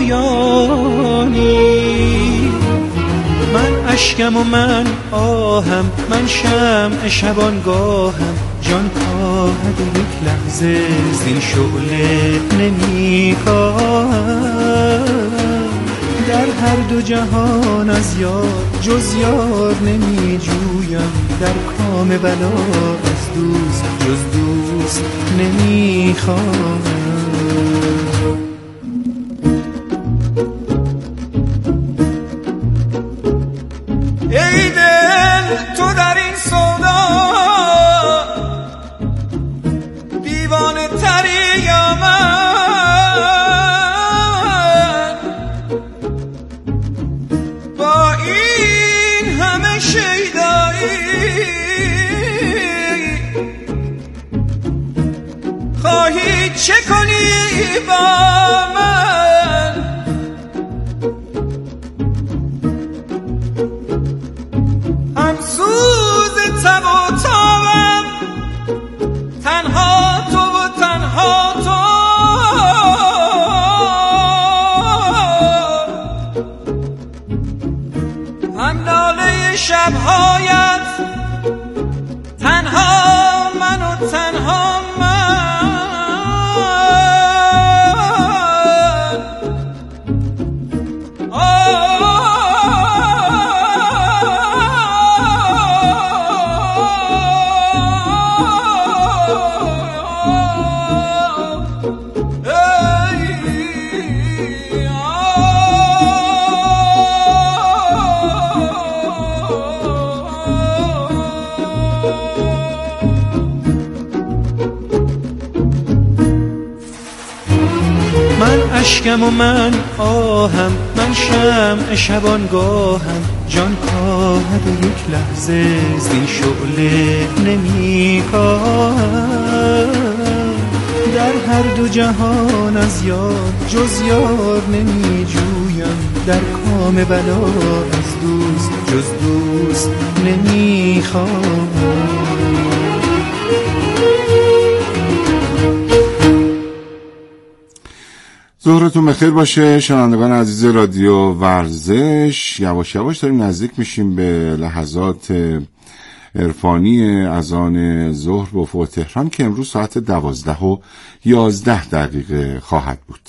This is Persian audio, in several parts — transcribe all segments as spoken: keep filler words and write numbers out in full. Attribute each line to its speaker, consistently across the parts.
Speaker 1: پایانی. من اشکم و من آهم، من شمع شبانگاهم، جان کاهد یک لحظه زین شعله نمیکاهم. در هر دو جهان از یار جز یار نمی جویم، در کام بلا از دوست جز دوست نمی خواهم. ای دل تو در این سودا دیوانه تری یا من، با این همه شیدایی خواهی چه کنی با من؟ همسوز تب و تابم، تنها تو و تنها تو، هم ناله شبهایت، تنها من و تنها من. من اشکم و من آهم، من شمع شبانگاهم، جان کاهد و یک لحظه زین شعله نمیکاهم. در هر دو جهان از یار جز یار نمی جویم، در کام بلا از دوست جز دوست نمی خواهم.
Speaker 2: ظهرتون بخیر باشه شنوندگان عزیز رادیو ورزش. یواش یواش داریم نزدیک میشیم به لحظات عرفانی اذان ظهر به افق تهران که امروز ساعت دوازده و یازده دقیقه خواهد بود.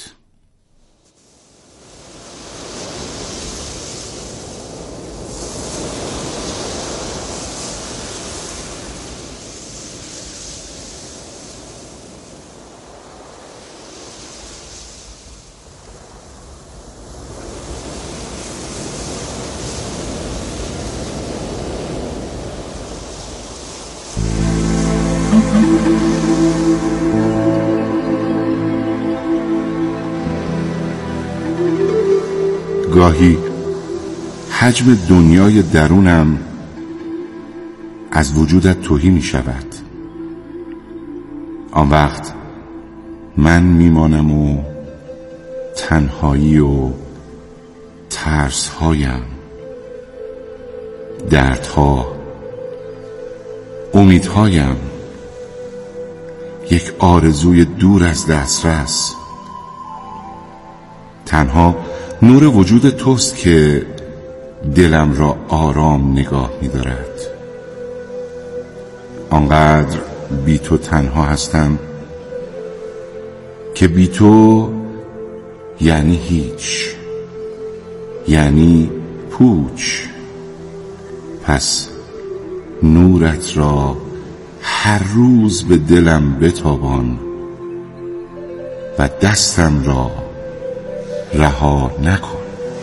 Speaker 2: گاهی حجم دنیای درونم از وجودت تهی می شود. آن وقت من میمانم و تنهایی و ترسهایم، دردها، امیدهایم، یک آرزوی دور از دسترس. تنها نور وجود توست که دلم را آرام نگاه می دارد. آنقدر بی تو تنها هستم که بی تو یعنی هیچ، یعنی پوچ. پس نورت را هر روز به دلم بتابان و دستم را رها نکن.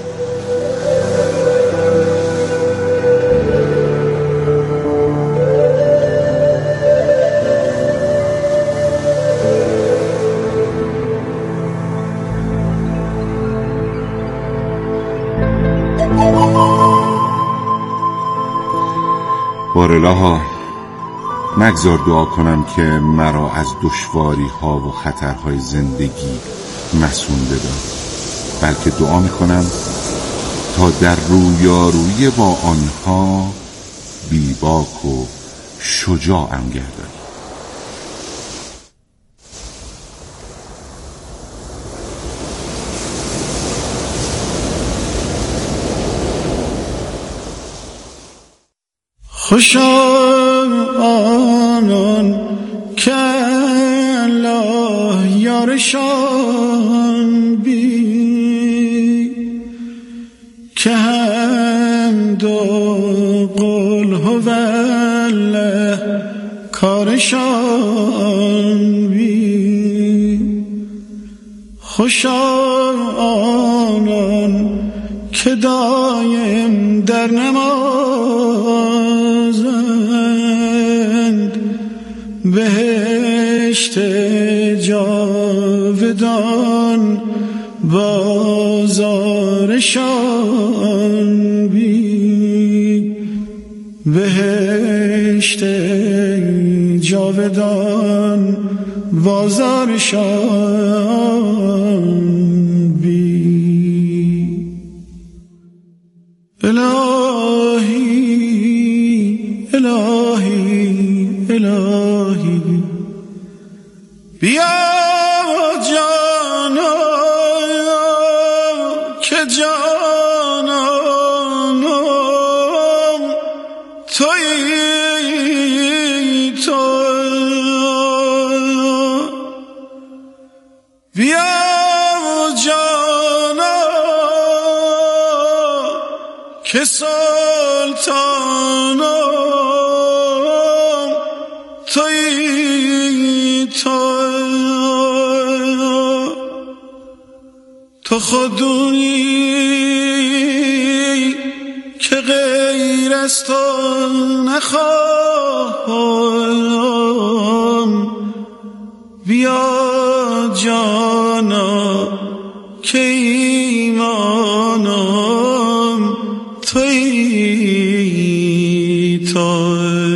Speaker 2: بارالها نگذار دعا کنم که مرا از دشواری ها و خطرهای زندگی مسون بدار، بلکه دعا میکنم تا در رویارویی با آنها بیباک و شجاعم گردانی.
Speaker 1: خوشا آنان که الله یارشان بی که هم دو قل هو الله کارشان بی خوشا آنان که دایم در نمازند بهشت جاودان بازارشان بی بهشت جاودان بازارشان بی. الهی الهی الهی بیا جانا که جانانم تویی تو بیا جانا که سلطانم تویی تو تو خودونی که غیر از تو نخواهم بیا جانا که ایمانم تویی تو.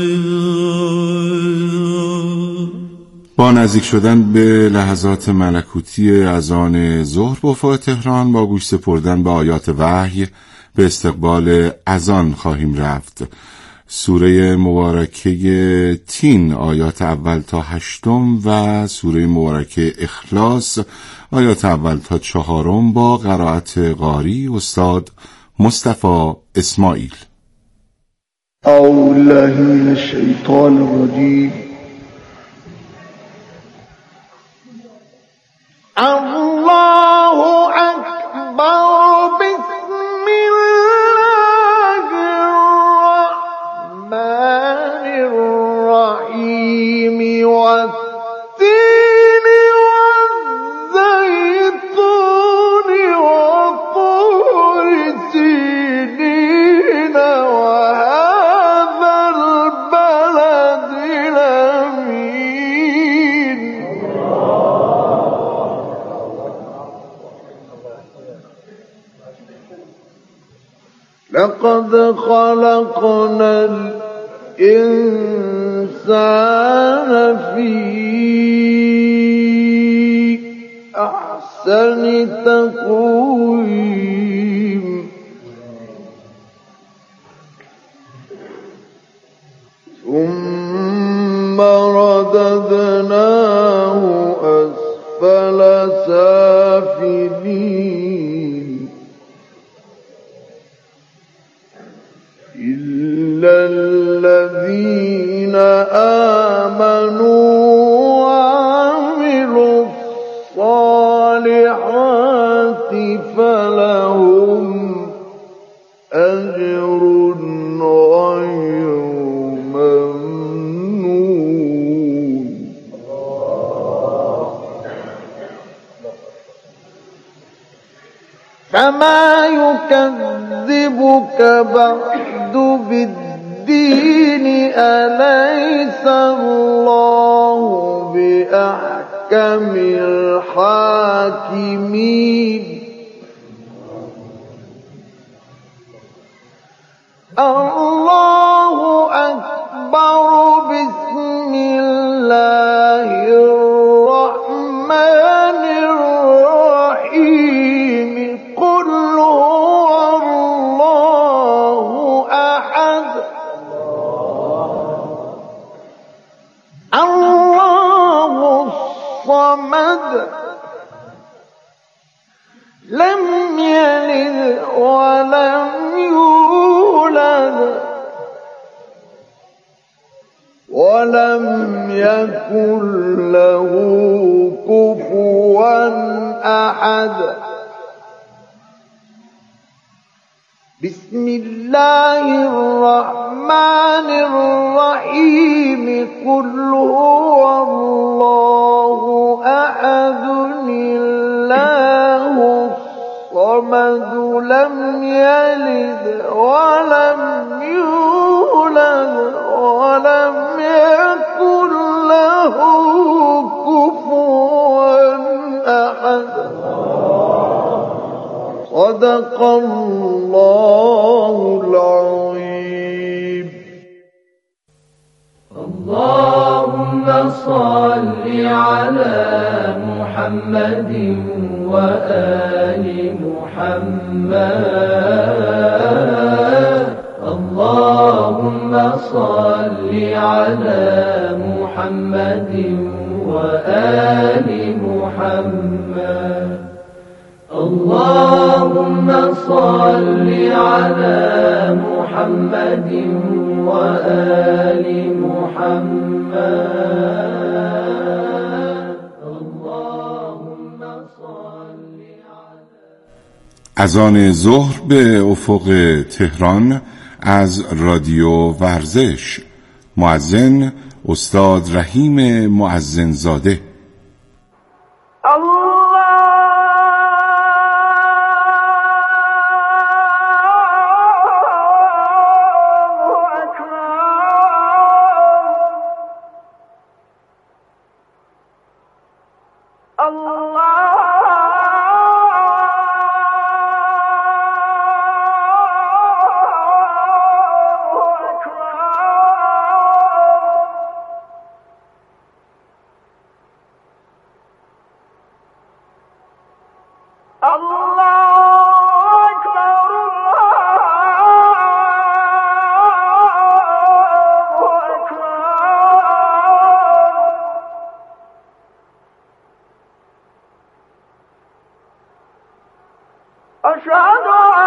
Speaker 2: با نزدیک شدن به لحظات ملکوتی اذان ظهر به افق تهران با گوش سپردن به آیات وحی به استقبال اذان خواهیم رفت. سوره مبارکه تین آیات اول تا هشتم و سوره مبارکه اخلاص آیات اول تا چهارم با قرائت قاری استاد مصطفی اسماعیل.
Speaker 3: اعوذ بالله من الشیطان الرجیم. الله اکبر. بسم الله الرحمن الرحیم. والتین والزیتون وطور سینین وهذا البلد الامین. لقد خلقنا الإنسان في أحسن تقويم. ثم رددناه أسفل سافلين إلا الذين آمنوا وعملوا الصالحات فلهم أجر غير ممنون. فما يكذبك بعد بالدين أليس الله بأحكم الحاكمين. الله أكبر. بسم الله الرحمن الرحيم. قل هو الله أحد الله الصمد لم يلد ولم يولد ولم يكن له كفوا أحد. بسم الله الرحمن الرحيم. قل هو الله أحد الله الصمد لم يلد ولم يولد ولم يكن له كفوا أحد. صدق الله العظيم.
Speaker 4: اللهم صل على محمد وآل محمد. اللهم صل على محمد وآل محمد. اللهم صل على محمد وآل محمد. اللهم صل على.
Speaker 2: اذان ظهر به افق تهران از رادیو ورزش. مؤذن استاد رحیم مؤذنزاده.
Speaker 3: الله أشهد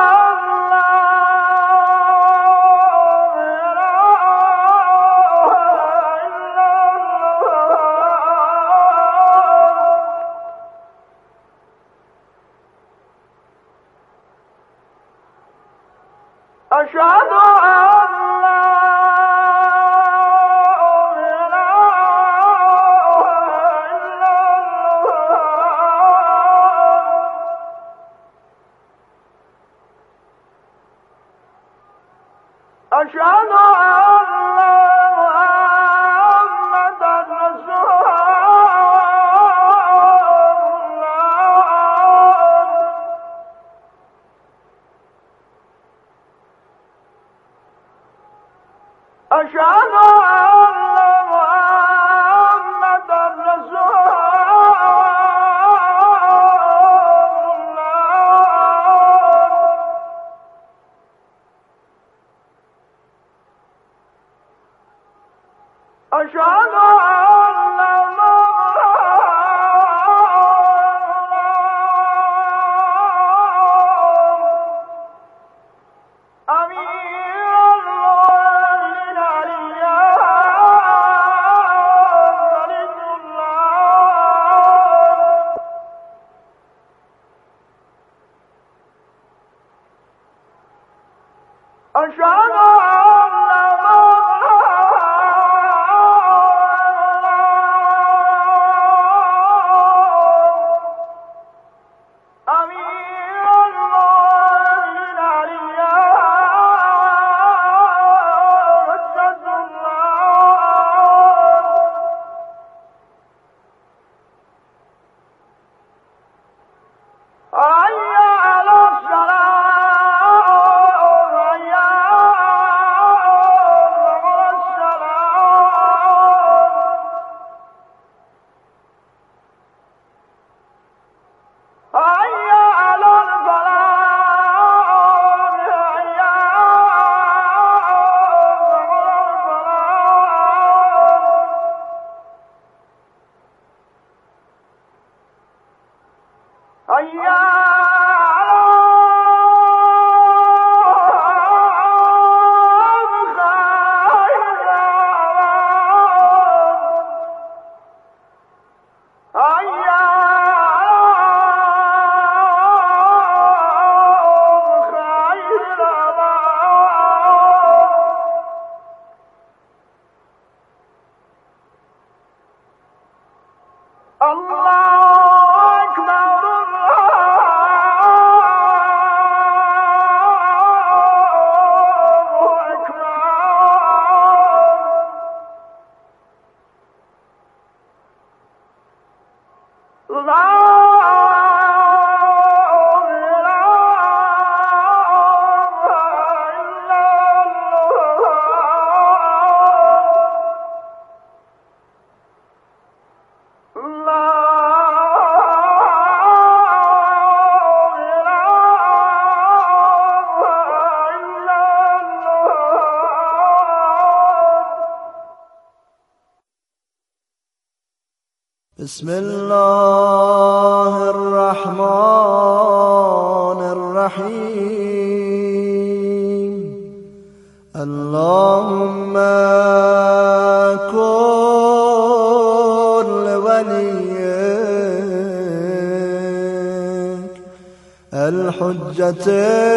Speaker 3: أشهد حي على الصلاة حي بسم الله الرحمن الرحیم اللهم كن لوليك الحجة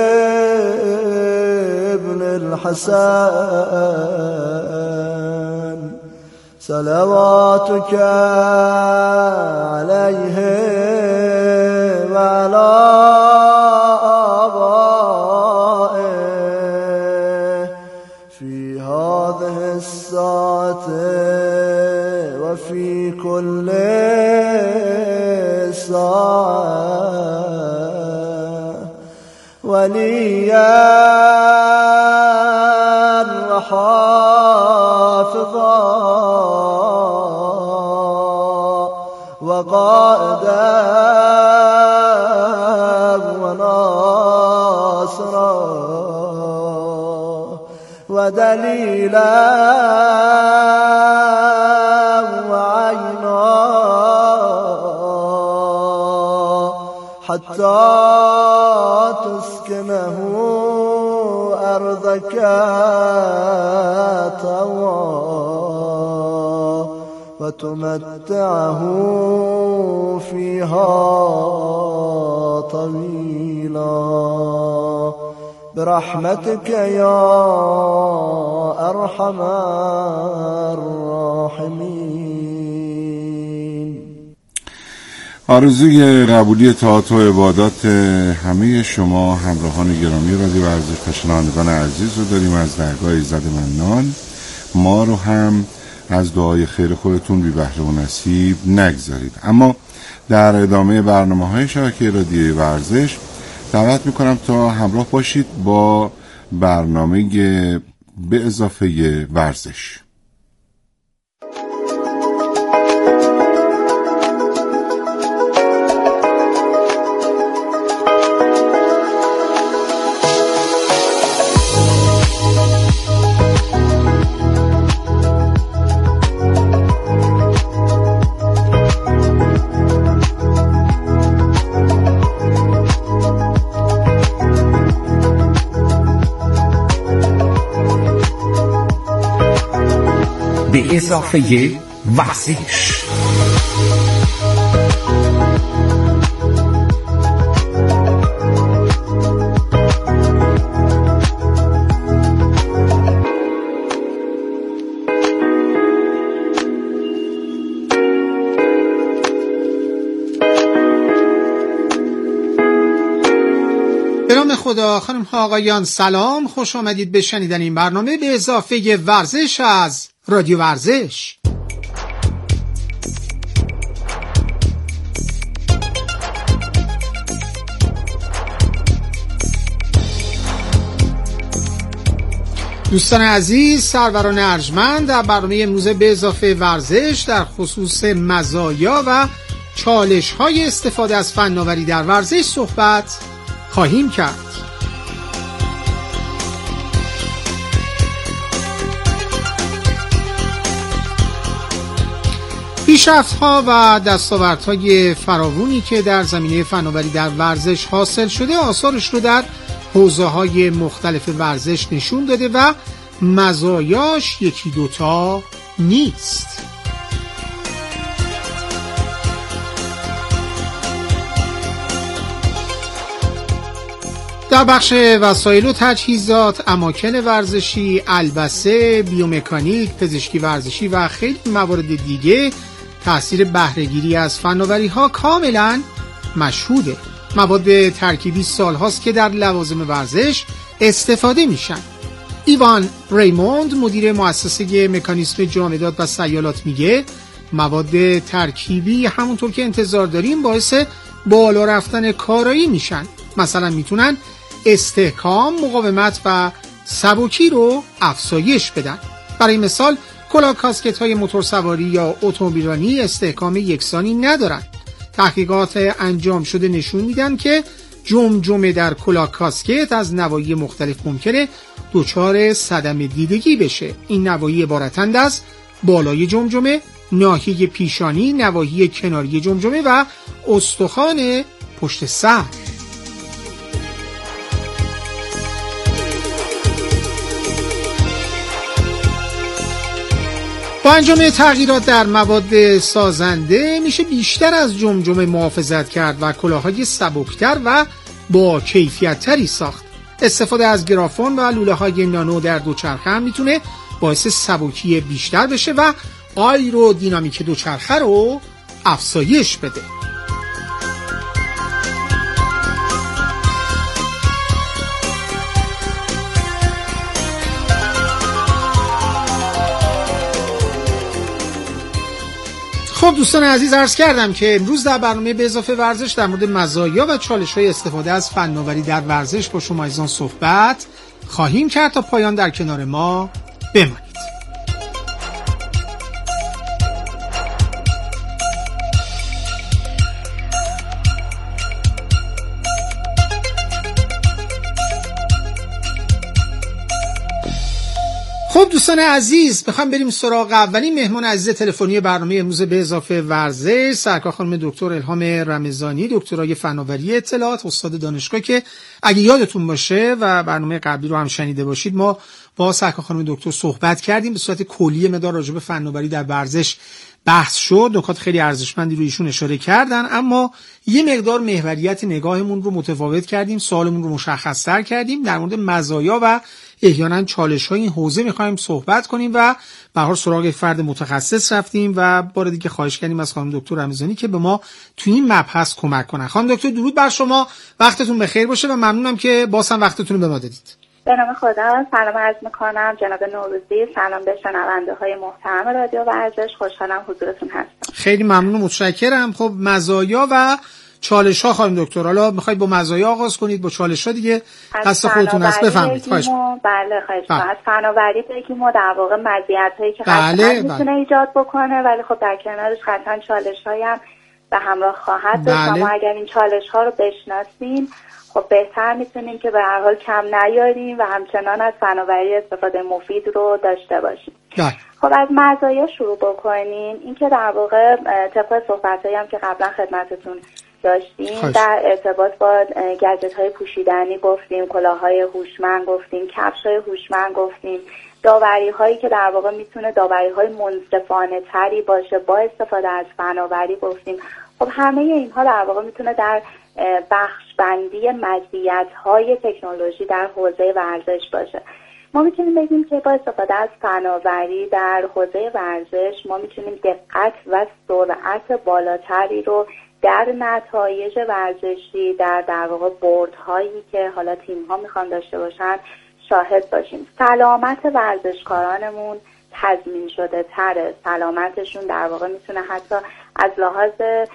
Speaker 3: ابن الحسن صلواتك عليه وعلى آبائه في هذه الساعة وفي كل ساعة وليا وحافظا وقائدا وناصرا ودليلا وعينا حتى تسكنه أرضك طوعا وتمتعه فيها طويلا برحمتك يا أرحم الراحمين.
Speaker 2: آرزوی قبولی طاعات و عبادات همه شما همراهان گرامی رادیو ورزش و شنوندگان عزیز رو داریم از درگاه ایزد منان. ما رو هم از دعای خیر خودتون بی بهره و نصیب نگذارید. اما در ادامه برنامه‌های شبکه رادیوی ورزش دعوت میکنم تا همراه باشید با برنامه به اضافه ورزش.
Speaker 5: به اضافه ورزش.
Speaker 6: به نام خدا. خانم ها آقایان سلام، خوش آمدید به شنیدن این برنامه به اضافه ورزش از رادیو ورزش. دوستان عزیز، سروران ارجمند، در برنامه امروز به اضافه ورزش در خصوص مزایا و چالش های استفاده از فناوری در ورزش صحبت خواهیم کرد. پیشرفت‌ها و دستاوردهای فراوانی که در زمینه فناوری در ورزش حاصل شده آثارش رو در حوزه‌های مختلف ورزش نشون داده و مزایاش یکی دوتا نیست. در بخش وسایل و تجهیزات، اماکن ورزشی، البسه، بیومکانیک، پزشکی ورزشی و خیلی موارد دیگه تأثیر بهره‌گیری از فناوری‌ها کاملاً مشهوده. مواد ترکیبی سال‌هاست که در لوازم ورزش استفاده میشن. ایوان ریموند مدیر مؤسسه مکانیسم جامدات و سیالات میگه مواد ترکیبی همونطور که انتظار داریم باعث بالا رفتن کارایی میشن. مثلا میتونن استحکام، مقاومت و سبکی رو افزایش بدن. برای مثال کلاه کاسکت های موتورسواری یا اتومبیلرانی استحکام یکسانی ندارن. تحقیقات انجام شده نشون میدن که جمجمه در کلاه کاسکت از نواحی مختلف ممکنه دچار صدمه دیدگی بشه. این نواحی عبارتند از بالای جمجمه، ناحیه پیشانی، نواحی کناری جمجمه و استخوان پشت سر. با انجام تغییرات در مواد سازنده میشه بیشتر از جمجمه محافظت کرد و کلاه‌های سبکتر و با کیفیت‌تری ساخت. استفاده از گرافون و لوله‌های نانو در دوچرخه هم میتونه باعث سبکی بیشتر بشه و آیرودینامیک دوچرخه رو افزایش بده. خب دوستان عزیز، عرض کردم که امروز در برنامه به اضافه ورزش در مورد مزایا و چالش‌های استفاده از فناوری در ورزش با شما عزیزان صحبت خواهیم کرد. تا پایان در کنار ما بمانید. خب دوستان عزیز، بخوام بریم سراغ اولین مهمان عزیز تلفنی برنامه امروز به اضافه ورزش، سرکار خانم دکتر الهام رمضانی، دکترای فناوری اطلاعات، استاد دانشگاه، که اگه یادتون باشه و برنامه قبلی رو هم شنیده باشید ما با سرکار خانم دکتر صحبت کردیم، به صورت کلی مدار راجع به فناوری در ورزش بحث شد، نکات خیلی ارزشمندی رو ایشون اشاره کردن، اما یه مقدار محوریت نگاهمون رو متفاوت کردیم، سوالمون رو مشخص‌تر کردیم، در مورد مزایا و احیانا چالش‌های این حوزه می‌خوایم صحبت کنیم و به هر حال سراغ فرد متخصص رفتیم و بار دیگه خواهش کردیم از خانم دکتر رمضانی که به ما تو این مبحث کمک کنن. خانم دکتر درود بر شما، وقتتون بخیر باشه و ممنونم که باز هم وقتتون رو به ما دادید.
Speaker 7: به نام خدا سلام عرض میکنم جناب نوروزی، سلام به شنونده های محترم رادیو ورزش، خوشحالم حضورتون هستم.
Speaker 6: خیلی ممنون و متشکرم. خب مزایا و چالش ها خانم دکتر، حالا میخواید با مزایا آغاز کنید، با چالش ها دیگه دست خودتون است، بفرمایید. خواهش
Speaker 7: می‌کنم. بله خواهش می‌کنم. از فناوری بگیم و در واقع مزیتایی که
Speaker 6: بله
Speaker 7: میتونه بله. ایجاد بکنه، ولی خب در کنارش قطعا چالش‌هایی هم به همراه خواهد داشت.
Speaker 6: بله.
Speaker 7: ما اگر این چالش‌ها رو بشناسیم خب بهتر میتونیم که به هر حال کم نیاریم و همچنان از فناوری استفاده مفید رو داشته باشیم.
Speaker 6: ده.
Speaker 7: خب از مزایا شروع بکنیم. این که در واقع طبق صحبتایی هم که قبلا خدمتتون داشتیم خواهش. در ارتباط با گجت‌های پوشیدنی گفتیم، کلاه‌های هوشمند گفتیم، کفش‌های هوشمند گفتیم، داوری‌هایی که در واقع میتونه داوری‌های منصفانه تری باشه با استفاده از فناوری گفتیم. خب همه اینها در واقع میتونه در بخش بندی مزیت‌های تکنولوژی در حوزه ورزش باشه. ما میتونیم بگیم که با استفاده از فناوری در حوزه ورزش ما میتونیم دقت و سرعت بالاتری رو در نتایج ورزشی، در در واقع بردهایی که حالا تیم‌ها میخوان داشته باشن شاهد باشیم. سلامت ورزشکارانمون تضمین شده تره، سلامتشون در واقع میتونه حتی از لحاظ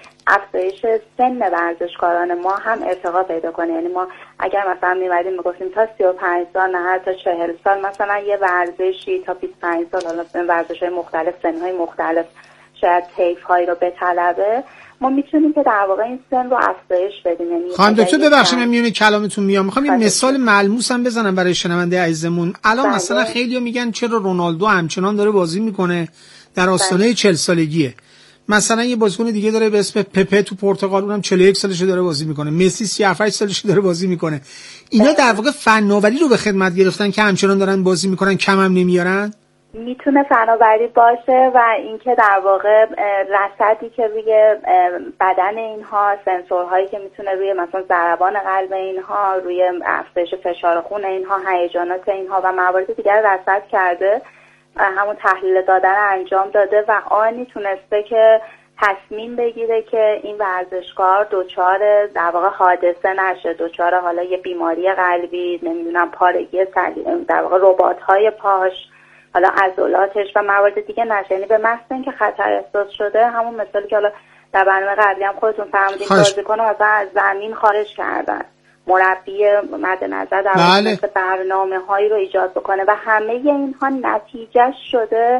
Speaker 7: افزایش سن ورزشکاران ما هم ارتقا پیدا کنه. یعنی ما اگر مثلا می‌مدیم میگفتیم تا سی و پنج سال نه حتی چهل سال مثلا یه ورزشی تا بیست و پنج سال، حالا ورزش‌های مختلف، سن‌های مختلف شاید طیف‌هایی رو بطلبه، ما میتونیم که در واقع این سن رو افزایش بدیم. یعنی
Speaker 6: خانم دکتر ببخشید من میونه کلامتون میام، میخوام یه مثال ملموس هم بزنم برای شنونده عزیزمون. الان بله. مثلا خیلی‌ها میگن چرا رونالدو همچنان داره بازی میکنه، در آستانه چهل سالگیه. مثلا یه بازیکن دیگه داره به اسم پپه تو پرتغال، اونم چهل و یک سالشه داره بازی میکنه. مسی سی و هفت سالشه داره بازی میکنه. اینا بله. در واقع فناوری رو به خدمت گرفتن که همچنان دارن بازی میکنن، کم هم نمیارن.
Speaker 7: میتونه فناوری باشه و اینکه در واقع رصدی که روی بدن اینها، سنسورهایی که میتونه روی مثلا ضربان قلب اینها، روی افزایش فشار خون اینها، هیجانات اینها و موارد دیگر رصد کرده، همون تحلیل دادن انجام داده و آنی تونسته که تصمیم بگیره که این ورزشکار دچار در واقع حادثه نشه، دچار حالا یه بیماری قلبی، نمیدونم پارگی در واقع رباط‌های پاش، حالا عضلاتش و موارد دیگه نشه. یعنی به محض اینکه خطر احساس شده، همون مثالی که حالا در برنامه قبلی هم خودتون فرمودین، بازیکن رو مثلا از زمین خارج کردن، مربی مد نظر در واقع برنامه‌هایی رو ایجاد بکنه و همه اینها نتیجه شده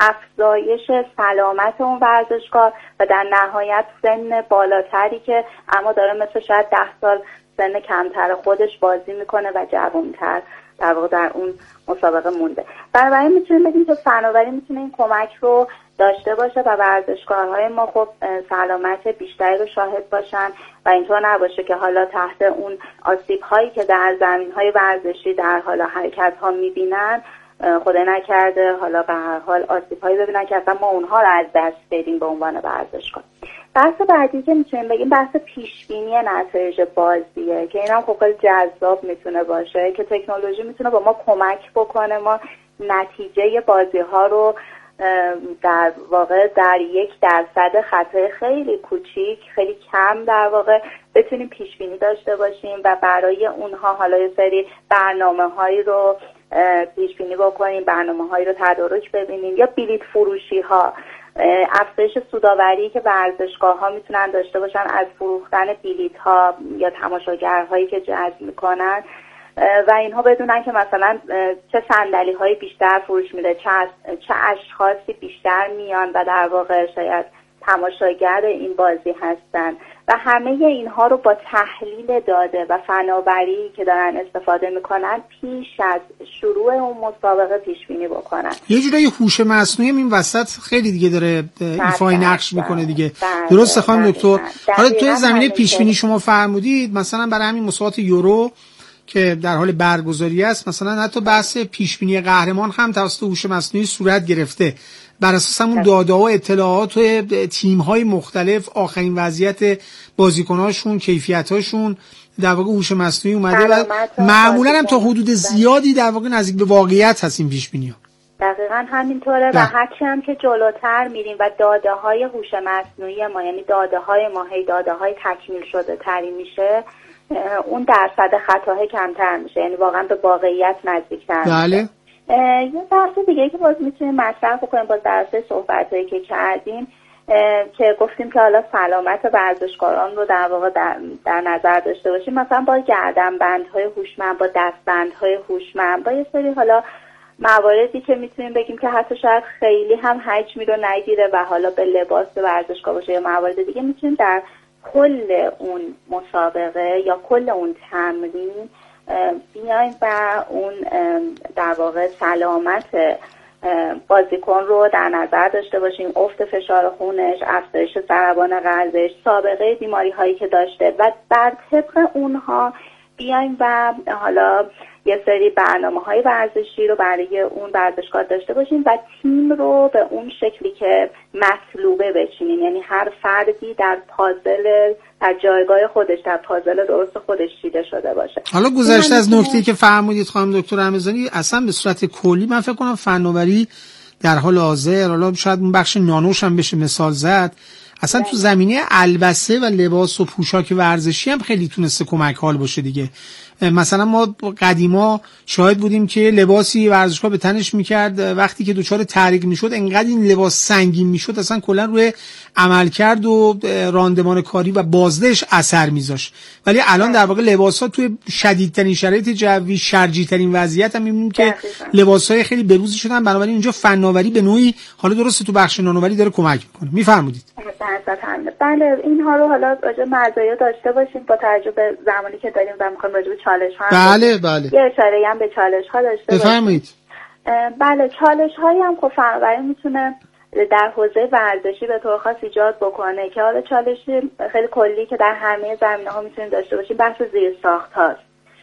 Speaker 7: افزایش سلامت اون ورزشکار و در نهایت سن بالاتری که اما داره مثل شاید ده سال سن کمتر خودش بازی میکنه و جوان‌تر در واقع در اون مسابقه مونده. بنابراین میتونیم بگیم که فناوری میتونه این کمک رو داشته باشه و ورزشکارهای ما خب سلامت بیشتری رو شاهد باشن و اینطور نباشه که حالا تحت اون آسیب هایی که در زمین های ورزشی در حال حرکت ها میبینن، خدای نکرده حالا به هر حال آسیب هایی ببینن که اصلا ما اونها رو از دست بدیم به عنوان ورزشکار. بحث بعدی که میتونیم بگیم بحث پیشبینی نتایج بازیه که اینم خب خیلی جذاب میتونه باشه که تکنولوژی میتونه با ما کمک بکنه ما نتیجه بازی ها رو در واقع در یک درصد خطای خیلی کوچیک، خیلی کم در واقع بتونیم پیش بینی داشته باشیم و برای اونها حالا یه سری برنامه‌هایی رو پیش بینی بکنیم، برنامه‌هایی رو تدارک ببینیم، یا بلیط فروشی ها، افزایش سودآوری که ورزشگاه‌ها میتونن داشته باشن از فروختن بلیط ها یا تماشاگرهایی که جذب میکنن و اینها بدونن که مثلا چه صندلی های بیشتر فروش میده، چه چه اشخاصی بیشتر میان و در واقع شاید تماشاگر این بازی هستن و همه اینها رو با تحلیل داده و فناوری که دارن استفاده میکنن پیش از شروع اون مسابقه پیش بینی بکنن.
Speaker 6: یه جورایی هوش مصنوعی این وسط خیلی دیگه داره ایفای نقش میکنه دیگه. درسته خانم دکتر؟ حالا توی زمینه پیش بینی شما فرمودید مثلا برای همین مسابقات یورو که در حال برگزاری است، مثلا حتی بحث پیش بینی قهرمان هم توسط هوش مصنوعی صورت گرفته بر اساس همون داده ها و اطلاعات و تیم های مختلف، آخرین وضعیت بازیکناشون، کیفیتاشون، در واقع هوش مصنوعی اومده و معمولا هم تا حدود زیادی در واقع نزدیک به واقعیت هست این پیش بینی ها.
Speaker 7: دقیقاً همینطوره و هرچی هم که جلوتر میریم و داده های هوش مصنوعی ما، یعنی داده های ما هی داده های تکمیل شده تری میشه، اون درصد خطاها کمتر میشه، یعنی واقعا به واقعیت نزدیکتر میشه.
Speaker 6: بله.
Speaker 7: یه بحث دیگه که باز میتونیم مطرح بکنیم باز در اصل صحبتایی که کردیم که گفتیم که حالا سلامت ورزشکاران رو در واقع در, در نظر داشته باشیم، مثلا با گردنبندهای هوشمند، با دستبندهای هوشمند، با یه سری حالا مواردی که میتونیم بگیم که حتی شاید خیلی هم حجمی رو نگیره و حالا به لباس ورزشکار باشه یا موارد دیگه، میتونیم در کل اون مسابقه یا کل اون تمرین بیایم و اون در واقع سلامت بازیکن رو در نظر داشته باشیم، افت فشار خونش، افزایش ضربان قلبش، سابقه بیماری هایی که داشته و بر طبق اونها بیایم و حالا یه سری برنامه‌های ورزشی رو برای اون ورزشکار داشته باشیم و تیم رو به اون شکلی که مطلوبه بچینیم، یعنی هر فردی در پازل، در جایگاه خودش، در پازل درست خودش چیده شده باشه.
Speaker 6: حالا گذشته از نکته‌ای که فرمودید خانم دکتر رمضانی، اصلا به صورت کلی من فکر کنم فناوری در حال حاضر، حالا شاید اون بخش نانوش هم بشه مثال زد، اصلا تو زمینه البسه و لباس و پوشاک ورزشی هم خیلی تونسته کمک حال باشه دیگه. مثلا ما قدیما شاهد بودیم که لباسی ورزشکار به تنش میکرد وقتی که دچار تحریک میشد انقدر این لباس سنگین میشد اصلا کلا روی عملکرد و راندمان کاری و بازدهش اثر میذاشت، ولی الان در واقع لباسا توی شدیدترین شرایط جوی، شرجیترین وضعیت هم میبینیم که لباسای خیلی بروزی شدن. بنابراین اینجا فناوری به نوعی، حالا درسته تو بخش نانوری داره کمک میکنه. میفرمودید؟
Speaker 7: بله، اینها رو حالا راجع مزایا داشته باشیم با توجه به زمانی که داریم و میخوایم راجع به چالش ها
Speaker 6: بله بله
Speaker 7: یه اشاره هم به چالش ها داشته باشیم.
Speaker 6: بفرمایید.
Speaker 7: بله، چالش هایی هم خب فناوری میتونه در حوزه ورزشی به طور خاص ایجاد بکنه که حالا چالشی خیلی کلی که در همه زمینه ها میتونیم داشته باشیم بحث زیر ساخت هاست.